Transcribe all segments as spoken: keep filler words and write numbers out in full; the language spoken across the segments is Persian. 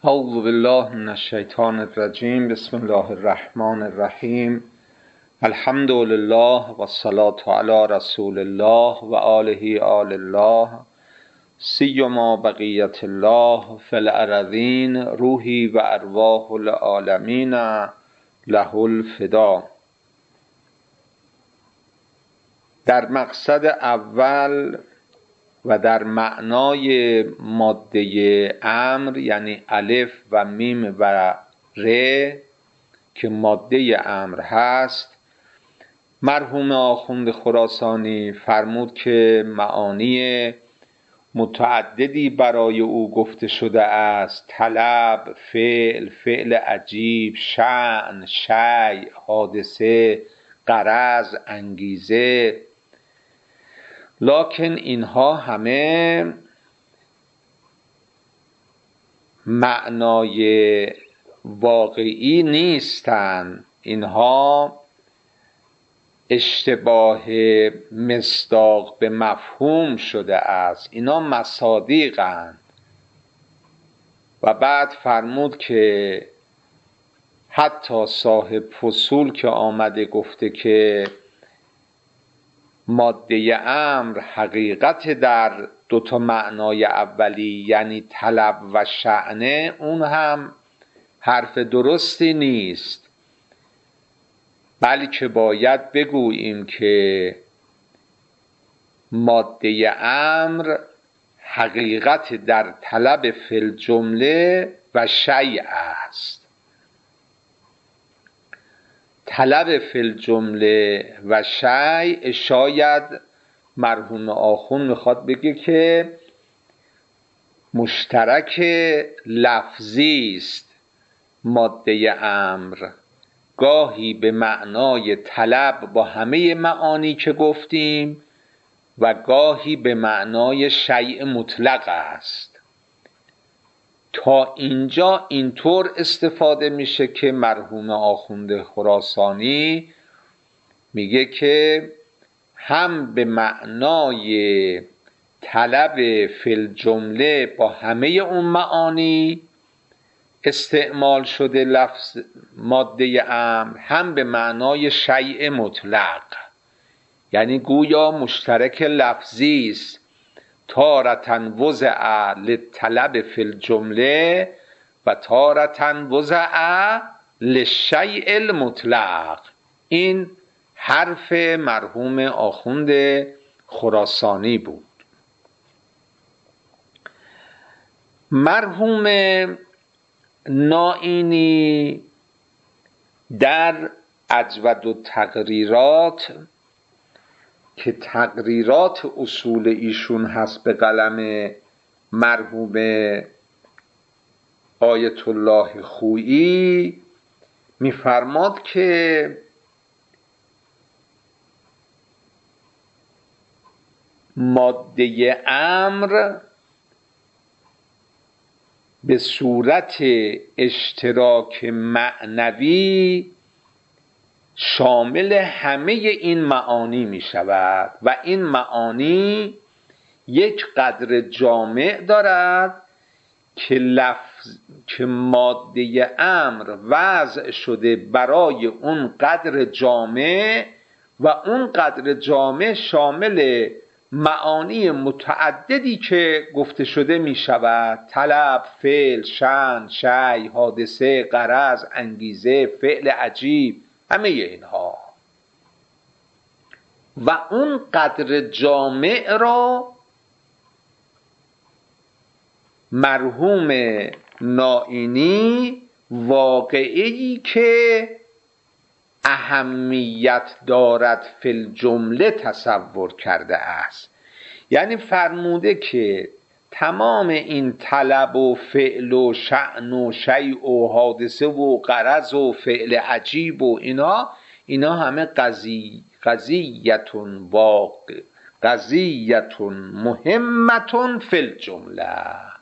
اعوذ بالله من الشیطان الرجیم. بسم الله الرحمن الرحیم. الحمد لله و الصلاة علی رسول الله و آله آل الله سیما بقیت الله فی الارضین روحی و ارواح العالمین له الفدا. در مقصد اول و در معنای ماده امر، یعنی الف و میم و ر که ماده امر هست، مرحوم آخوند خراسانی فرمود که معانی متعددی برای او گفته شده است: طلب، فعل، فعل عجیب، شأن، شیء، حادثه، غرض، انگیزه. لکن اینها همه معنای واقعی نیستند. اینها اشتباه مصداق به مفهوم شده است. اینا مصادیقند. و بعد فرمود که حتی صاحب فصول که آمده گفته که ماده امر حقیقت در دوتا معنای اولی، یعنی طلب و شأنه، اون هم حرف درستی نیست، بلکه باید بگوییم که ماده امر حقیقت در طلب فی الجمله و شیء است. طلب فی الجمله و شیء، شاید مرحوم آخوند میخواد بگه که مشترک لفظی است ماده امر، گاهی به معنای طلب با همه معانی که گفتیم و گاهی به معنای شیء مطلق است. تا اینجا اینطور استفاده میشه که مرحوم آخوند خراسانی میگه که هم به معنای طلب فی الجمله با همه اون معانی استعمال شده لفظ ماده امر، هم به معنای شیء مطلق، یعنی گویا مشترک لفظی است. تارةً وضع للطلب فی الجمله و تارةً وضع للشیء المطلق. این حرف مرحوم آخوند خراسانی بود. مرحوم نائینی در اجود التقریرات که تقریرات اصول ایشون هست به قلم مرحوم آیت الله خویی، میفرماد که ماده امر به صورت اشتراک معنوی شامل همه این معانی می شود و این معانی یک قدر جامع دارد که لفظ که ماده امر وضع شده برای اون قدر جامع و اون قدر جامع شامل معانی متعددی که گفته شده می شود: طلب، فعل، شأن، شیء، حادثه، غرض، انگیزه، فعل عجیب، همه اینها. و اون قدر جامع را مرحوم نائینی واقعی که اهمیت دارد فی الجمله تصور کرده است. یعنی فرموده که تمام این طلب و فعل و شأن و شیء و حادثه و غرض و فعل عجیب و اینا اینا همه قضیه قضیتون واقع قضیتون مهمتون فی الجمله،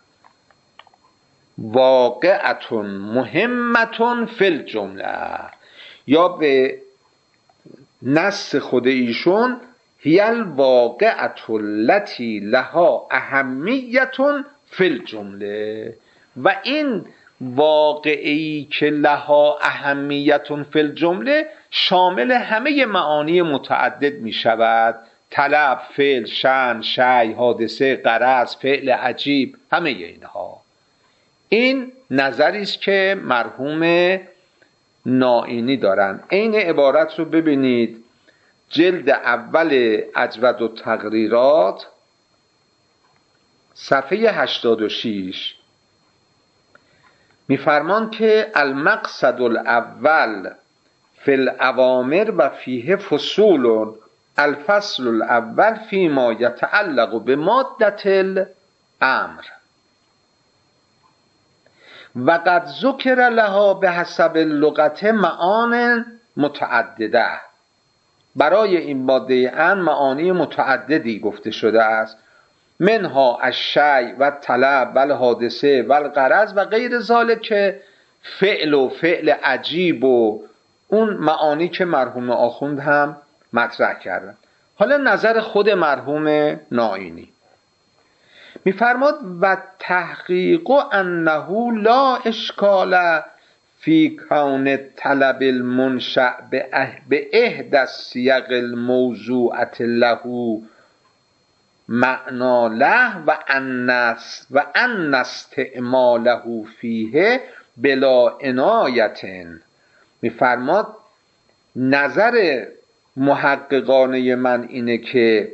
واقعتون مهمتون فی الجمله، یا به نص خود ایشون هی الواقعة التي لها اهمیت فی الجمله. و این واقعی که لها اهمیت فی الجمله شامل همه معانی متعدد می شود. طلب، فعل، شأن، شیء، حادثه، غرض، فعل عجیب، همه اینها. این نظری است که مرحوم نائینی دارن. این عبارت رو ببینید جلد اول اجود التقریرات صفحه هشتاد و شش میفرمان که المقصد الاول فی الاوامر و فیه فصول، الفصل الاول فیما یتعلق بمادة الامر و قد ذکر لها بحسب اللغت معان متعدده. برای این ماده امر معانی متعددی گفته شده است. منها الشیء و طلب و الحادثه و الغرض و غیر ذالک، که فعل و فعل عجیب و اون معانی که مرحوم آخوند هم مطرح کردن. حالا نظر خود مرحوم نائینی میفرماد و تحقیق انه لا اشکال فی کون طلب المنشأ به احدى الصیغ الموضوعة له معنا له و ان و ان استعماله فیه بلا عنایت. میفرماد نظر محققانه من اینه که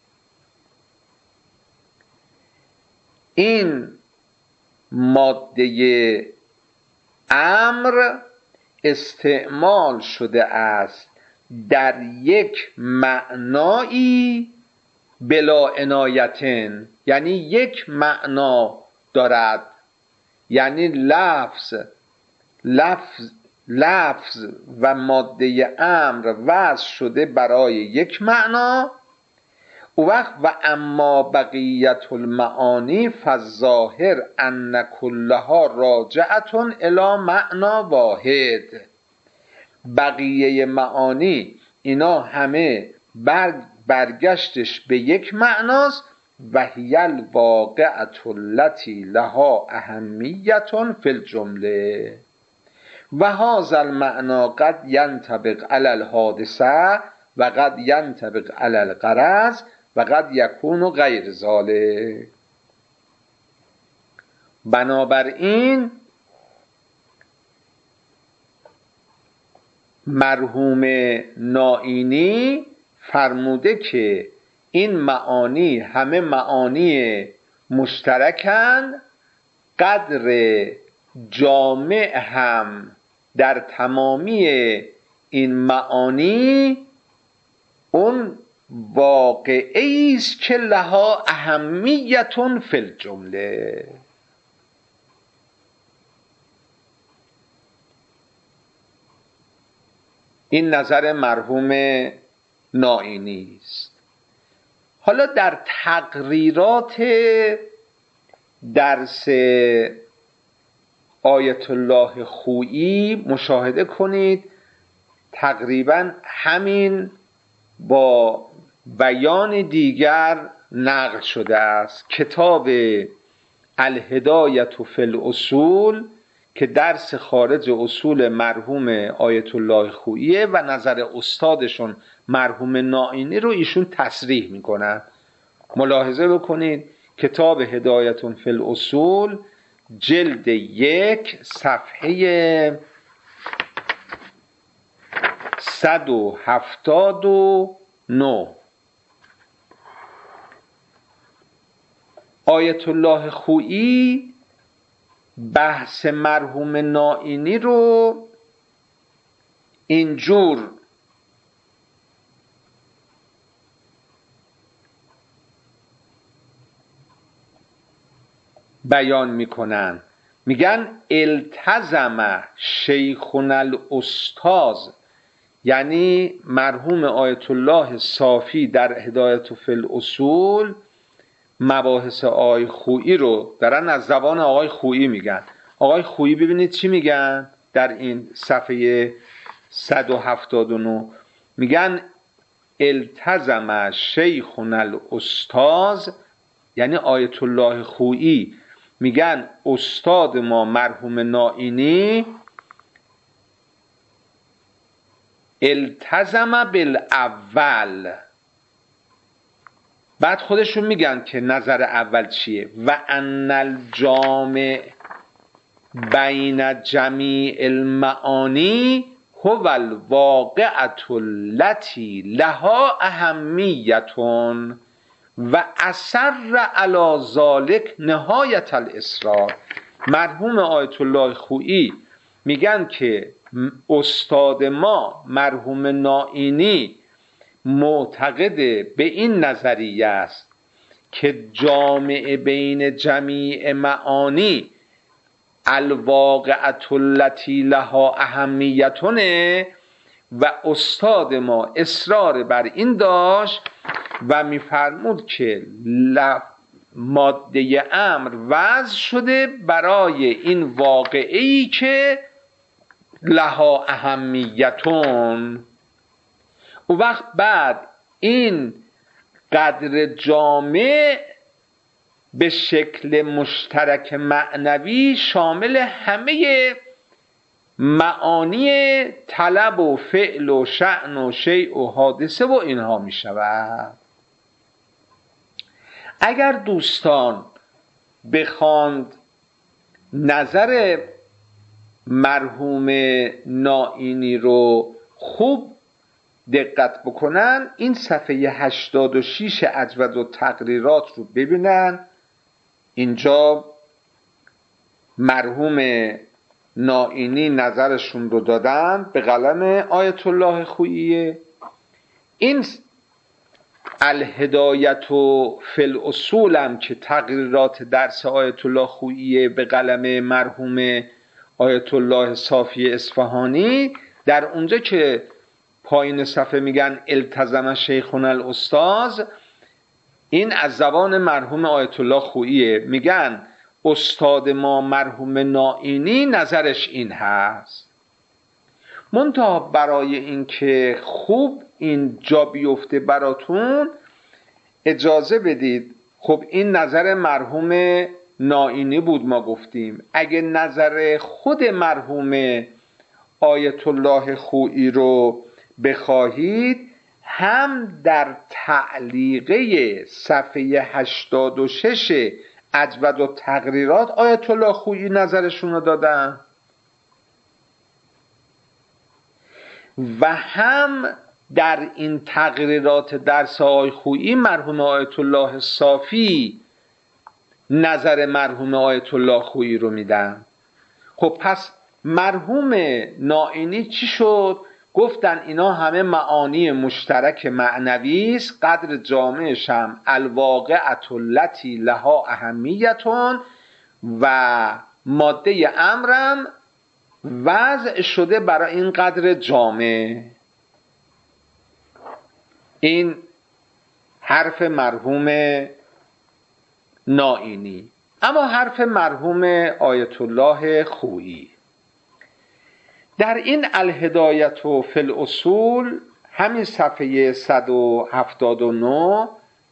این ماده امر استعمال شده است در یک معنایی بلا عنایتن، یعنی یک معنا دارد، یعنی لفظ لفظ لفظ و ماده امر وضع شده برای یک معنا. او وقت و اما بقیت المعانی فالظاهر ان کلها راجعة الی معنا واحد. بقیه معانی اینا همه بر برگشتش به یک معناست. و هی الواقعة التي لها اهمیت فی الجمله و هذا المعنى قد ينطبق على الحادثه و قد ينطبق على الغرض و قد یکون غیر ذلک. بنابراین مرحوم نائینی فرموده که این معانی همه معانی مشترکند، قدر جامع هم در تمامی این معانی اون واقعی است که لها اهمیت فی الجمله. این نظر مرحوم نائینی است. حالا در تقریرات درس آیت الله خویی مشاهده کنید تقریبا همین با بیان دیگر نقل شده است. کتاب الهدایة فی الاصول که درس خارج اصول مرحوم آیت الله خوییه و نظر استادشون مرحوم نائینی رو ایشون تصریح میکنن. ملاحظه بکنید کتاب هدایة فی الاصول جلد یک صفحه صد و هفتاد و نه. آیت الله خویی بحث مرحوم نائینی رو اینجور بیان میکنن، میگن التزم شیخنا الاستاذ، یعنی مرحوم آیت الله صافی در هدایة فی الاصول مباحث آقای خویی رو دارن از زبان آقای خویی میگن. آقای خویی ببینید چی میگن در این صفحه صد و هفتاد و نه، میگن التزم شیخنا الاستاذ، یعنی آیت الله خویی میگن استاد ما مرحوم نائینی التزم بالاول، بعد خودشون میگن که نظر اول چیه؟ و ان الجامع بین جمیع المعانی هو الواقعة التي لها اهمیت و اصر علی ذلک نهایت الاصرار. مرحوم آیت الله خویی میگن که استاد ما مرحوم نائینی معتقد به این نظریه است که جامع بین جمیع معانی الواقعة التي لها اهمیتونه و استاد ما اصرار بر این داشت و میفرمود که ماده امر وضع شده برای این واقعه‌ای که لها اهمیتون. و وقت بعد این قدر جامع به شکل مشترک معنوی شامل همه معانی طلب و فعل و شأن و شیء و حادثه و اینها می شود. اگر دوستان بخواند نظر مرحوم نائینی رو خوب دقت بکنن، این صفحه هشتاد و شش اجود و تقریرات رو ببینن. اینجا مرحوم نائینی نظرشون رو دادن به قلم آیت الله خویی. این الهدایت و فی الاصول هم که تقریرات درس آیت الله خویی به قلم مرحوم آیت الله صافی اصفهانی، در اونجا که پایین صفحه میگن التزم شیخنا الاستاذ، این از زبان مرحوم آیت الله خویی، میگن استاد ما مرحوم نائینی نظرش این هست. منتها برای اینکه خوب این جا بیفته براتون اجازه بدید، خب این نظر مرحوم نائینی بود ما گفتیم، اگه نظر خود مرحوم آیت الله خویی رو بخواهید، هم در تعلیقه صفحه هشتاد و شش اجود و تقریرات آیت الله خویی نظرشون رو دادن و هم در این تقریرات درس آقای خویی مرحوم آیت الله صافی نظر مرحوم آیت الله خویی رو میدن. خب پس مرحوم نائینی چی شد؟ گفتن اینا همه معانی مشترک معنوی است، قدر جامعش هم الواقعة التي لها اهمیتون و ماده امرم وضع شده برای این قدر جامع. این حرف مرحوم نائینی. اما حرف مرحوم آیت الله خویی در این الهدایت و فی الاصول، همین صفحه صد و هفتاد و نه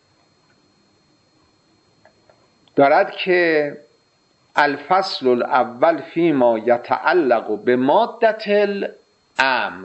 دارد که الفصل الاول فیما یتعلق به مادة الامر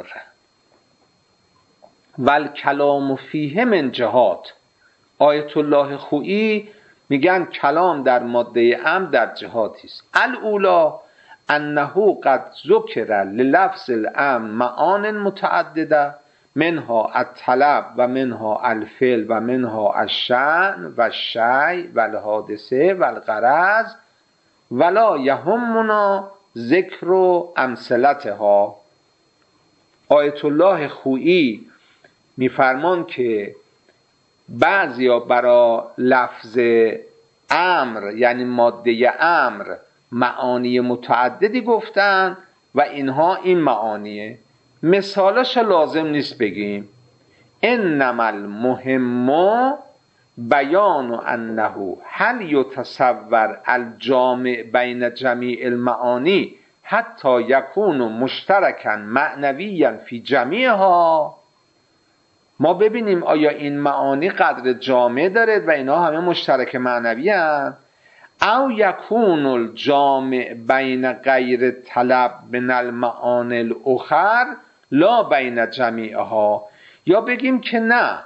و الکلام فیه من جهات. آیت الله خویی میگن کلام در ماده امر در جهاتی است. الاولا انه قد ذکر للفظ الامر معان متعدده، منها الطلب و منها الفعل و منها الشأن و الشیء و الحادثه و الغرض ولا یهمنا ذکر امثلتها. آیت الله خویی میفرمان که بعضیا برای لفظ امر یعنی ماده امر معانی متعددی گفتن و اینها این معانیه. مثالش لازم نیست بگیم. انما المهم بیان انه هل یتصور الجامع بین جمیع المعانی حتی یکون مشترکا معنویا فی جمیعها. ما ببینیم آیا این معانی قدر جامع داره و اینا همه مشترک معنوی هستند. او یکون الجامع بین غیر طلب من المعانی الاخر لا بین جمیعها، یا بگیم که نه،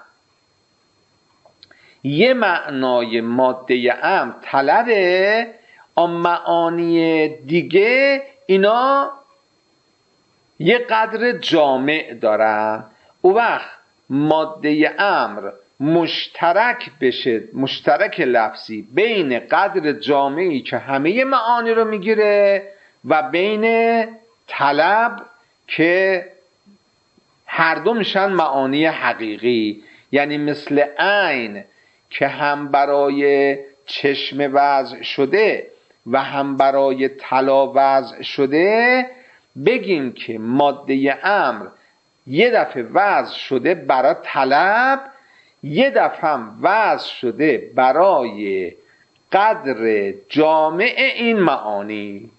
یه معنای ماده امر طلبه، آن معانی دیگه اینا یه قدر جامع دارن. او وقت ماده امر مشترک بشه، مشترک لفظی بین قدر جامعی که همه معانی رو میگیره و بین طلب که هر دو میشن معانی حقیقی. یعنی مثل عین که هم برای چشم وضع شده و هم برای طلا وضع شده، بگیم که ماده امر یه دفعه وضع شده برای طلب، یه دفعه هم وضع شده برای قدر جامع این معانی.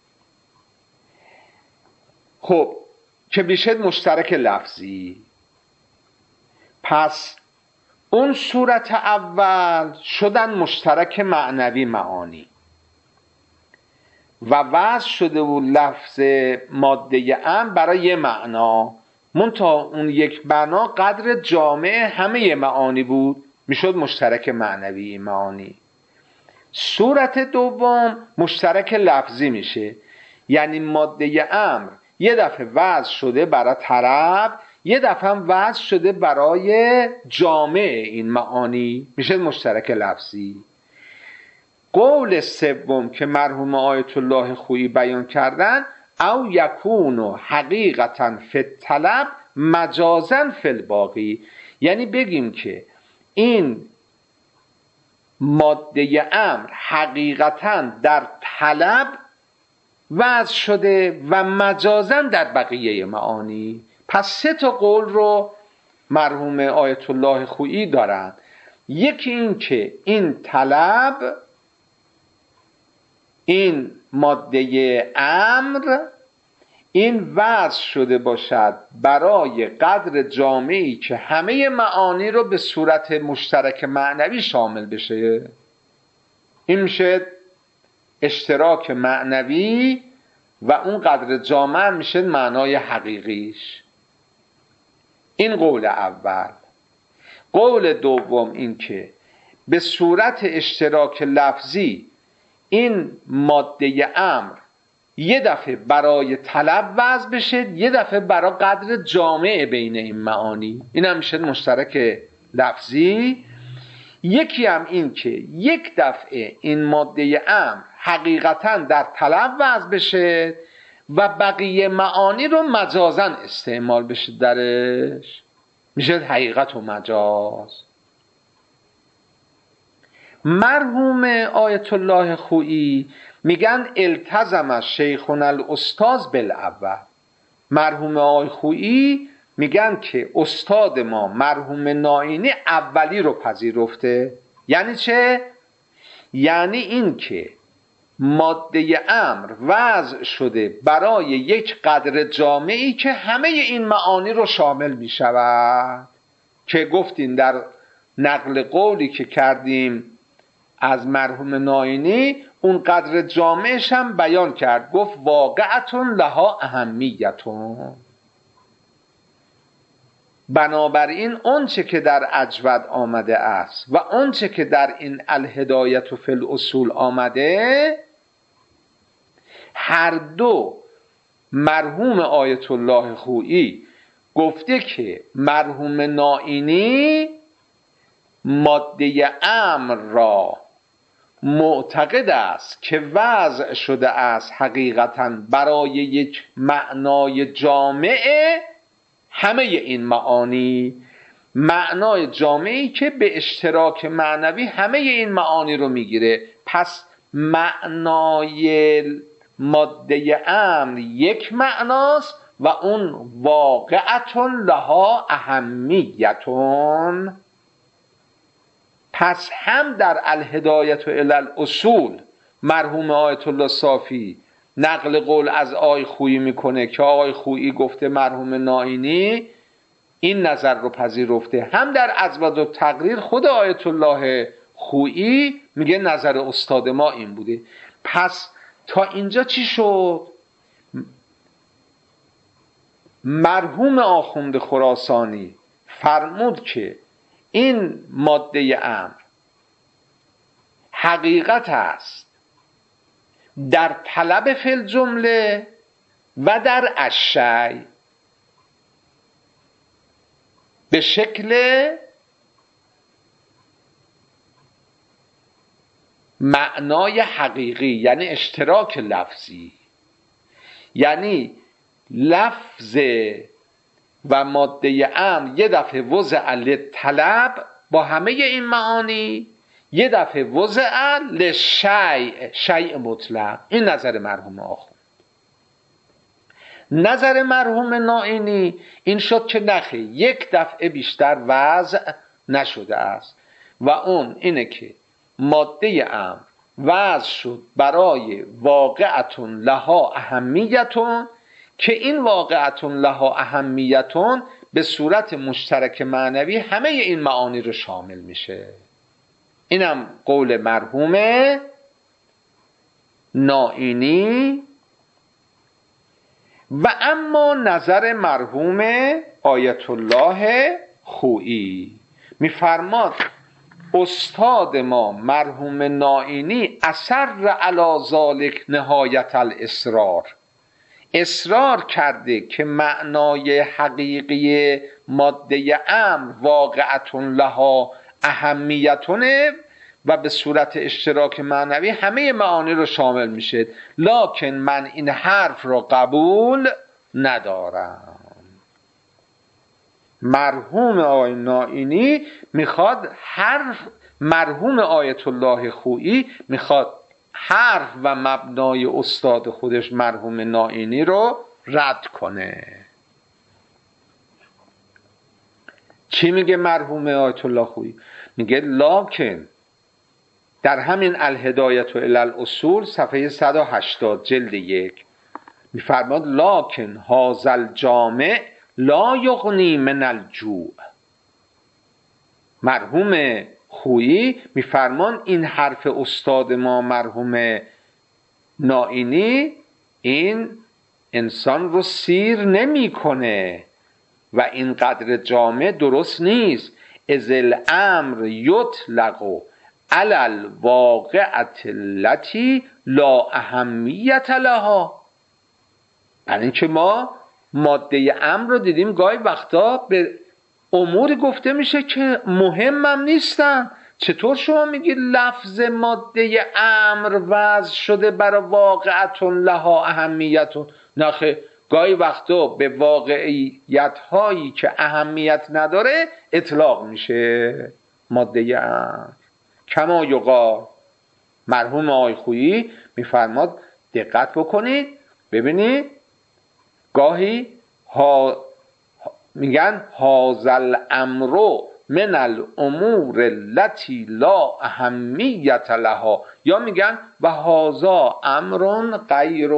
خب که بشه مشترک لفظی. پس اون صورت اول شدن مشترک معنوی معانی و وضع شده و لفظ ماده ام برای یه معنا، منتها اون یک معنا قدر جامع همه معانی بود، میشد مشترک معنوی معانی. صورت دوم مشترک لفظی میشه، یعنی ماده امر یه دفعه وضع شده برای طلب، یه دفعه هم وضع شده برای جامع این معانی، میشه مشترک لفظی. قول سوم که مرحوم آیت الله خویی بیان کردن، او یکون حقیقتا فی الطلب مجازا فی الباقی، یعنی بگیم که این ماده امر حقیقتا در طلب وضع شده و مجازا در بقیه معانی. پس سه تا قول رو مرحوم آیت الله خویی دارن. یکی این که این طلب، این ماده امر، این وضع شده باشد برای قدر جامعی که همه معانی رو به صورت مشترک معنوی شامل بشه. این میشه اشتراک معنوی و اون قدر جامع میشه معنای حقیقیش. این قول اول. قول دوم این که به صورت اشتراک لفظی این ماده امر یه دفعه برای طلب وضع بشه، یه دفعه برای قدر جامع بین این معانی، این هم میشه مشترک لفظی. یکی هم این که یک دفعه این ماده امر حقیقتا در طلب وضع بشه و بقیه معانی رو مجازا استعمال بشه درش، میشه حقیقت و مجاز. مرحوم آیت الله خویی میگن التزم شیخنا الاستاذ بالاول. مرحوم آقای خویی میگن که استاد ما مرحوم ناینی اولی رو پذیرفته. یعنی چه؟ یعنی این که ماده امر وضع شده برای یک قدر جامعی که همه این معانی رو شامل میشود، که گفتیم در نقل قولی که کردیم از مرحوم ناینی اون قدر جامعش هم بیان کرد، گفت واقعتون لها اهمیتون. بنابراین اونچه که در اجود آمده است و اونچه که در این الهدایت فی الاصول آمده، هر دو مرحوم آیت الله خویی گفته که مرحوم ناینی ماده امر را معتقد است که وضع شده است حقیقتا برای یک معنای جامع همه این معانی، معنای جامعی که به اشتراک معنوی همه این معانی رو میگیره. پس معنای ماده امر یک معناست و اون واقعتون لها اهمیتون. پس هم در الهدایت الی الاصول مرحوم آیت الله صافی نقل قول از آقای خویی میکنه که آقای خویی گفته مرحوم ناینی این نظر رو پذیرفته، هم در اضواء التقریر خود آیت الله خویی میگه نظر استاد ما این بوده. پس تا اینجا چی شد؟ مرحوم آخوند خراسانی فرمود که این ماده امر حقیقت است در طلب فی الجمله و در الشیء به شکل معنای حقیقی، یعنی اشتراک لفظی، یعنی لفظ و ماده امر یه دفعه وضع للطلب با همه این معانی، یه دفعه وضع للشیء، شیء مطلق. این نظر مرحوم آخوند. نظر مرحوم نائینی این شد که نخی، یک دفعه بیشتر وضع نشده است و اون اینه که ماده امر وضع شد برای واقعتون لها اهمیتون، که این واقعتون لها اهمیتون به صورت مشترک معنوی همه این معانی رو شامل میشه. اینم قول مرحوم نائینی. و اما نظر مرحوم آیت الله خویی میفرماد استاد ما مرحوم نائینی اصر علی ذلک نهایت الاصرار، اصرار کرده که معنای حقیقی ماده امر واقعتون لها اهمیتونه و به صورت اشتراک معنوی همه معانی رو شامل میشه، لکن من این حرف رو قبول ندارم. مرحوم آقای نائینی میخواد حرف، مرحوم آیت الله خویی میخواد حرف و مبنای استاد خودش مرحوم نائینی رو رد کنه. چی میگه مرحوم آیت الله خویی؟ میگه لکن در همین الهدایت و الی الاصول صفحه صد و هشتاد جلد یک میفرماد لکن هذا الجامع لا یغنی من الجوع. مرحوم خویی میفرمان این حرف استاد ما مرحوم نائینی این انسان رو سیر نمی کنه و این قدر جامع درست نیست. اذ الامر یطلق علی الواقعة التي لا اهمیت لها. برای اینکه ما ماده امر رو دیدیم گاهی وقتا به اموری گفته میشه که مهمم نیستن. چطور شما میگی لفظ ماده امر وضع شده برای واقعتون لها اهمیتون؟ نخه گاهی وقتا به واقعیت هایی که اهمیت نداره اطلاق میشه ماده امر. کما یقال، مرحوم آقای خویی میفرماد دقت بکنید ببینید گاهی ها میگن هذا الامر من الامور التي لا اهمیت لها، یا میگن و هذا امر غیر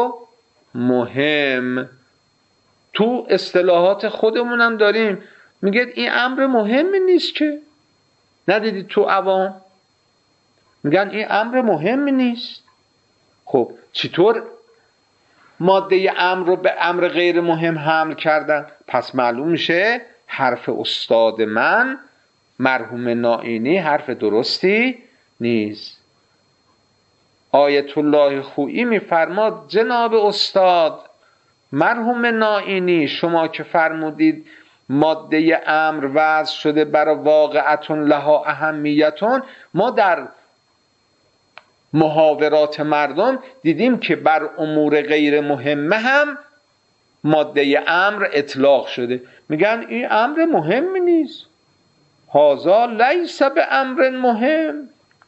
مهم. تو اصطلاحات خودمونم داریم میگه این امر مهمی نیست که، ندیدید تو عوام میگن این امر مهمی نیست. خب چطور ماده امر رو به امر غیر مهم حمل کردن؟ پس معلوم میشه حرف استاد من مرحوم نائینی حرف درستی نیست. آیت الله خویی میفرماد جناب استاد مرحوم نائینی شما که فرمودید ماده امر وضع شده برای واقعتون لها اهمیتون، ما در محاورات مردم دیدیم که بر امور غیر مهمه هم ماده امر اطلاق شده. میگن این امر مهمی نیست، هذا لیس به امر مهم.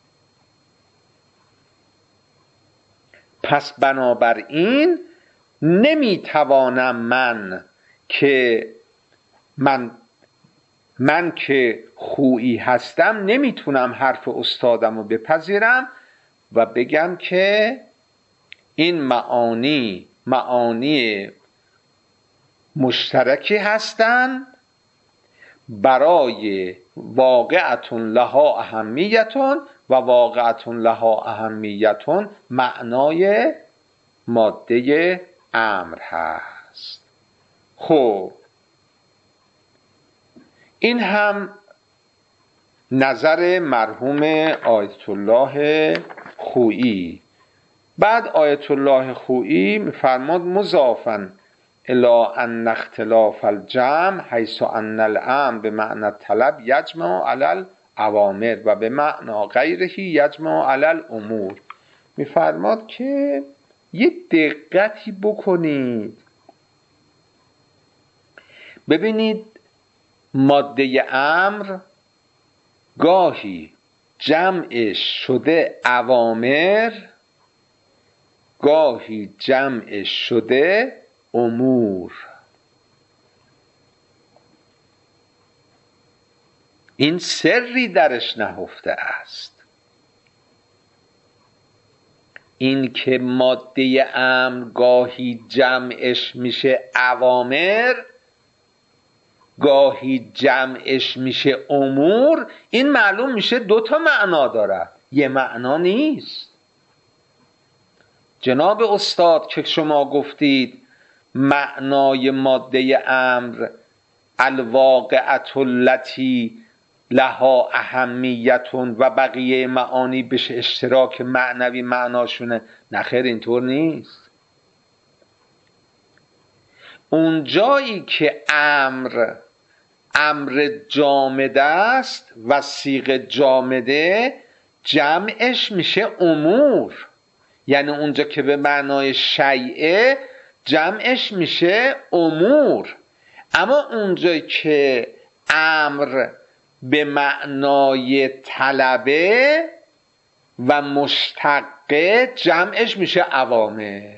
پس بنابراین نمیتوانم من که من من که خویی هستم نمیتونم حرف استادم رو بپذیرم و بگم که این معانی معانی مشترکی هستن برای واقعتون لها اهمیتون و واقعتون لها اهمیتون معنای ماده امر هست. خب این هم نظر مرحوم آیت الله خویی. بعد آیت الله خویی میفرماد مضافاً الی ان اختلاف الجمع حیث ان الامر به معنی الطلب یجمع علی الاوامر و به معنی غیره یجمع علی الامور. میفرماد که یه دقتی بکنید، ببینید ماده امر گاهی جمعش شده اوامر، گاهی جمعش شده امور. این سری درش نهفته است. این که ماده امر گاهی جمعش میشه اوامر، گاهی جمعش میشه امور، این معلوم میشه دو تا معنا داره، یه معنا نیست. جناب استاد که شما گفتید معنای ماده امر الواقعة التي لها اهمیتون و بقیه معانی بشه اشتراک معنوی معناشونه، نخیر اینطور نیست. اون جایی که امر امر جامد است و صیغ جامده جمعش میشه امور، یعنی اونجا که به معنای شیعه جمعش میشه امور. اما اونجا که امر به معنای طلبه و مشتقه جمعش میشه اوامر.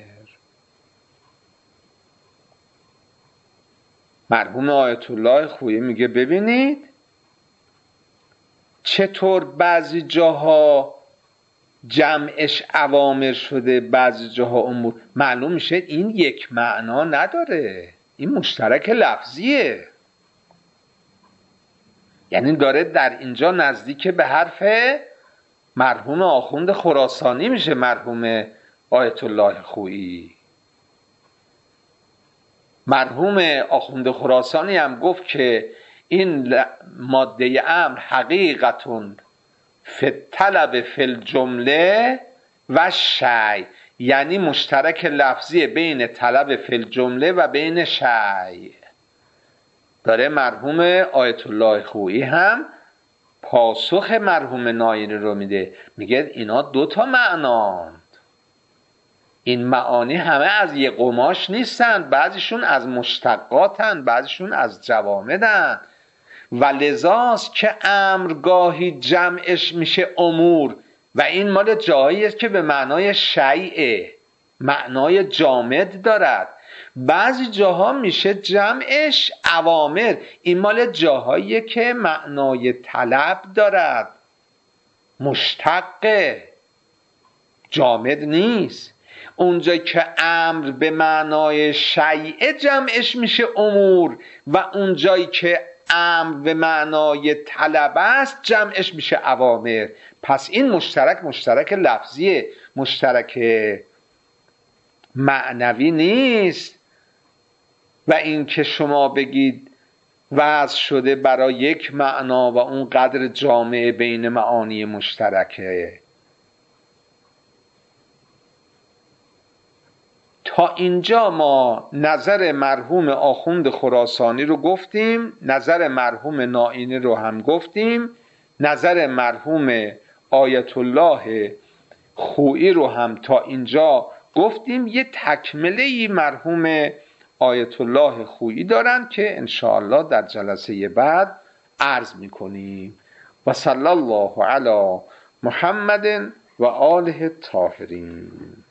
مرحوم آیت الله خویی میگه ببینید چطور بعضی جاها جمعش اوامر شده بعضی جاها امور. معلوم میشه این یک معنا نداره، این مشترک لفظیه. یعنی داره در اینجا نزدیک به حرف مرحوم آخوند خراسانی میشه. مرحوم آیت الله خویی، مرحوم آخوند خراسانی هم گفت که این ماده امر حقیقتون فی الطلب فی الجمله و شیء، یعنی مشترک لفظی بین طلب فی الجمله و بین شیء. داره مرحوم آیت الله خویی هم پاسخ مرحوم ناینی رو میده، میگه اینا دو تا معناند. این معانی همه از یه قماش نیستن، بعضیشون از مشتقاتن، بعضیشون از جوامدن. و لذاست که امر گاهی جمعش میشه امور و این مال جایی است که به معنای شیء، معنای جامد دارد. بعضی جاها میشه جمعش اوامر، این مال جاهایی که معنای طلب دارد، مشتقه، جامد نیست. اونجا که امر به معنای شیء جمعش میشه امور و اونجایی که امر به معنای طلب است جمعش میشه اوامر. پس این مشترک مشترک لفظیه، مشترک معنوی نیست. و این که شما بگید وضع شده برای یک معنا و اون قدر جامعه بین معانی مشترکه. تا اینجا ما نظر مرحوم آخوند خراسانی رو گفتیم، نظر مرحوم ناینی رو هم گفتیم، نظر مرحوم آیت الله خویی رو هم تا اینجا گفتیم. یه تکمله مرحوم آیت الله خویی دارن که انشاءالله در جلسه بعد عرض میکنیم. و صلی الله علی محمد و آله الطاهرین.